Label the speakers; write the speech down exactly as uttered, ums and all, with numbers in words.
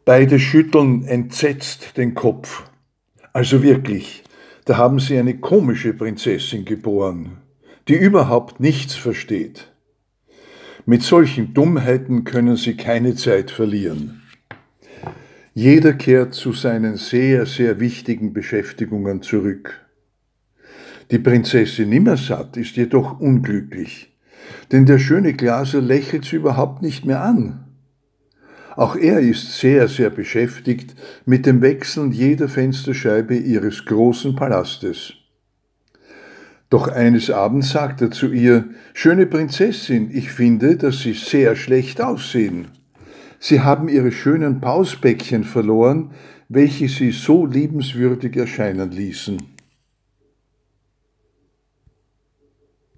Speaker 1: Beide schütteln entsetzt den Kopf. Also wirklich, da haben sie eine komische Prinzessin geboren, die überhaupt nichts versteht. Mit solchen Dummheiten können sie keine Zeit verlieren. Jeder kehrt zu seinen sehr, sehr wichtigen Beschäftigungen zurück. Die Prinzessin Nimmersatt ist jedoch unglücklich, denn der schöne Glaser lächelt sie überhaupt nicht mehr an. Auch er ist sehr, sehr beschäftigt mit dem Wechseln jeder Fensterscheibe ihres großen Palastes. Doch eines Abends sagt er zu ihr: »Schöne Prinzessin, ich finde, dass Sie sehr schlecht aussehen. Sie haben Ihre schönen Pausbäckchen verloren, welche Sie so liebenswürdig erscheinen ließen.«